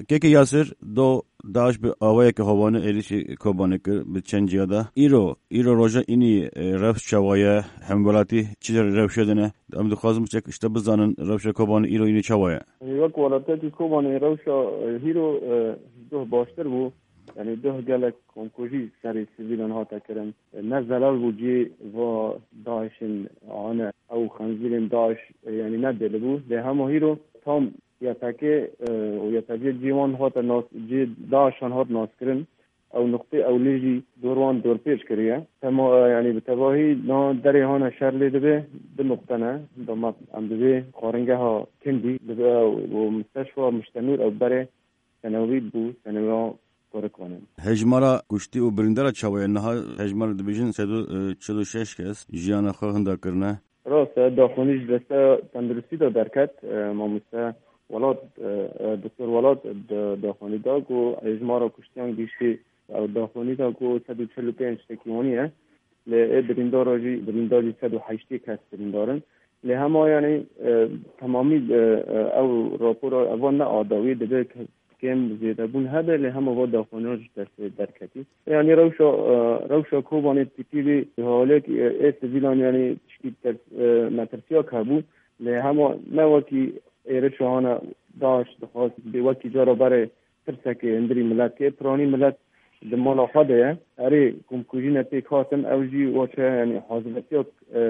که یاسر دو داش به آوای که هوانه ایریشی کوبانه کر به چند جاده ایرو روزا اینی رفت شوایه همولاتی چیز رفت شدنه ام دخوازم چک اشته بزنن رفت کوبانه ایرو اینی چوایه یک ولاتی کوبانه رفت هیرو دو باشتر بو یعنی دو گلک کنکوژی سری سیویلان ها تکرم نه زلال بودی و داعشن آنه او خنزیرین داعش یعنی نه دل بود ده همه هیرو تام یا تاکه و یا تاکه جیوان ها تا ناس داعشان ها ناس کرن او نقطه اولیجی دوروان دور پیش کریه تما یعنی به تباهی نا دری ها شر لیده به دو نقطه نه دو ام دوی خارنگه ها کندی و مستشفى مشتنور او بره سنوی بود سنوی هجمارا گشتی و برندارا چاوی نها هجمارا دبیجن 146 کس جیان خو هندا کرنه راست داخونیش دسته تندرستی دا درکت ما مثل ولاد دکتر ولاد داخونی دا گو هجمارا گشتیان گیشتی او داخونی دا گو 145 تکیونیه لی برنداری 108 کس برندارن لی همه یعنی تمامی او راپور اول نه آداوی دبه کم زیاده بون هده لی همه با داخونیش دست درکتی یعنی روشا کوبانی تکیلی حاله که سویلان یعنی چکی مترسیا کبود لی همه نه وکی ایرشوهانا داشت خواست به وکی جارا بره ترسکه اندری ملت که پرانی ملت دمالا خواده اره کمکوژی نتیک خواستن اوجی وچه یعنی حاضرتیا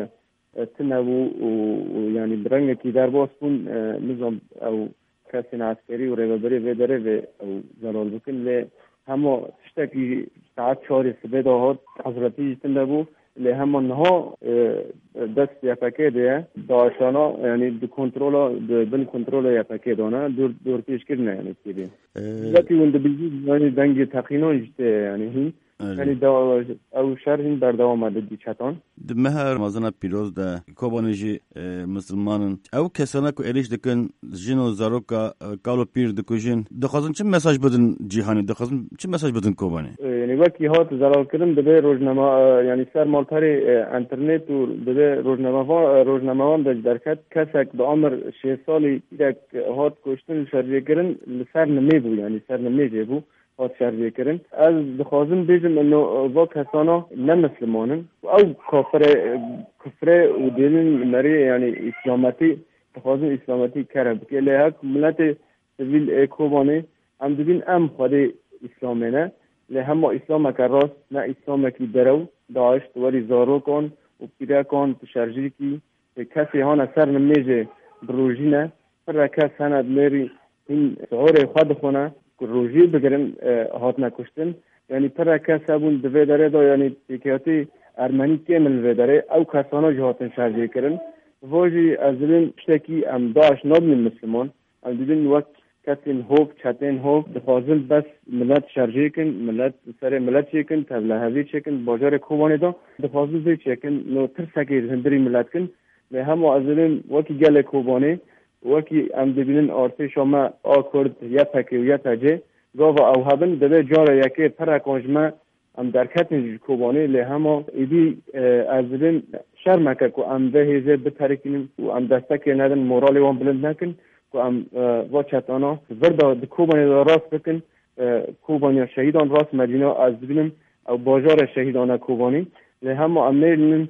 تنبو و یعنی برنگه که در باز کن نظام او کسی عسکری و ریبری و داره و زلال بکن لی همه تشتکی ساعت 4 صبح داهد حضرتی جتنده بو لی همه نها دست یا پکه ده داشانا یعنی دو کنترول بین کنترول یا پکه دانه دور پیش کرنه یعنی تیبین یکی اون دبیجی یعنی دنگ تقینان جته یعنی هی یعنی او شرحین بردوام آمده دیچتان مهر مازنا پیروز ده کوبانجی مسلمانن او کسانه که ایریش دکن جن و زاروکا کالو پیر دکوژن دخوازن چه مساج بدن جیهانی دخوازن چه مساج بدن کوبانی یعنی وقتی هات زلال کردن دبه روزنامه یعنی سر مالتاری انترنت و دبه روزنامه‌وان درکت کسک به عمر 6 سالی یک هات کشتن شرجه کردن سر نمی بود یعنی سر نمی جبو هات شرجه کردن از دخوازن بیجم انه با کسانا نمسلمانن او کفر و دینن مری یعنی اسلامتی دخوازن اسلامتی کرد که لیهک ملت سویل کوبانی هم دبین ام خود اسلامی نه لی همه اسلام که راست نه اسلام که درو داشت ولی زارو کن و پیره کن شرجی که کسی هان اثر نمیجه بروژی نه پر کس هند میری این سعور خود خونه که روژی بگرن هات نکشتن یعنی پر کس هبون دوی داره دا یعنی تکیاتی ارمنی کامل وی داره او کسانا جهاتن شرجی کرن واجی از این شتکی ام داشت نبنی مسلمان ام دیدن وقت کتین هوب چتین هوب دخوازن بس ملت شرجی کن ملت سر ملت چیکن تبله هوی چیکن باجار کوبانی دا دخوازن زی چیکن نو ترسکی هندری ملت کن لی همه از این وکی گل کوبانی وکی ام دبینن آرتی شما آکرد یا پکی و یا تجه گاوا او هبن دبه جاره یکی پرکانجمه ام درکتن کوبانی لی همه ایدی از این شرمکه که ام ده هیزه بترکیم و ام دستکی ندن مورالی وان بلند نکن که ام واچتانا وردا کوبانی دا راست بکن کوبانی شهیدان راست مدینه از بینم او باجار شهیدان کوبانی لی همه ام نیلن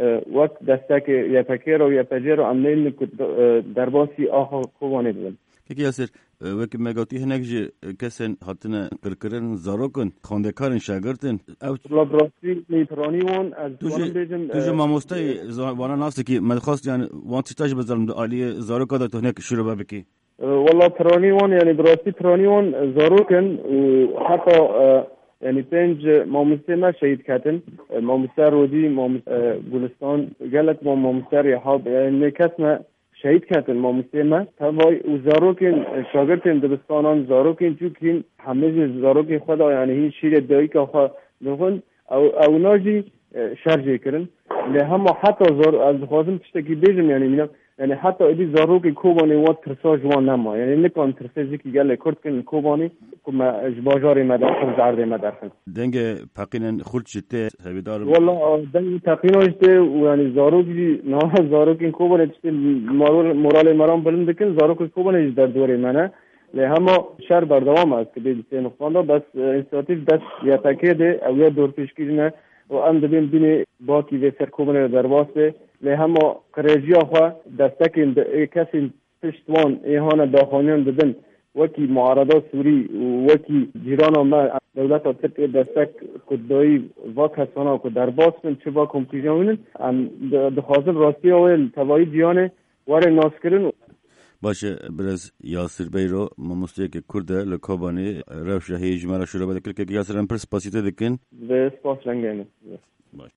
وقت دستک یا پکیر و یا پجیر و ام نیلن که درباسی آخا کوبانی بودن که یاسر وکی مگاتی هنگ جی کسین حتنا کرکرن زاروکن خوندکارن شاگردن او براستی نیپرانی وان از دوان بیجم توجه ماموستای وانا ناستی که مدخواست یعنی وان تشتاج بزرم دو آلی زاروکا دا تو هنگ شروع بکی والله پرانی وان یعنی براستی پرانی وان زاروکن و حتی یعنی 5 ماموسته ما شهید کتن ماموسته رودی ماموسته گلستان گلت ماموسته ریحاب یعنی کس ما شهید کردن ماموسته ما توای او زاروکین شاگردن دبستانان زاروکین چوکین همه زاروکین خدا یعنی هیچ شیر دایی که خدا نخون او ناجی شرجه کردن لی همه حتی از خوازم تشتکی بیجم یعنی مینا یعنی حتی ایدی زاروکی کوبانی وات ترسا جوان نما یعنی نکان ترسا زیکی گله کرد کن کوبانی که ما جباجاری مدرخن زرده مدرخن دنگ پاقینن خورد شده هیدار والله دنگ تقینان شده و یعنی زاروکی نه زاروکی کوبانی تشتی مورال مرام بلند کن زاروکی کوبانی در دوره منه لی همه شهر بردوام است که به سه نقطه بس انسیاتیف دست یا تکیده او یا دور پیشگیری و ام دبیم بینی باکی و سرکوبنه در واسه لی همه کرجی آخوا دستکین کسی پشتوان ایهان داخانیان دادن وکی معارضه سوری و وکی جیران ما دولت ترکیه دستک کدایی و کسانا که در باس من چه با کمپیژانین دخواصم راستی اول توایی دیانه واره ناس کرن. باشه برز یاسر بیرو ممسته که کرده لکابانی روش هیچ مرا شروع بده که یاسر امپرس پاسیته دکن و سپاس لنگه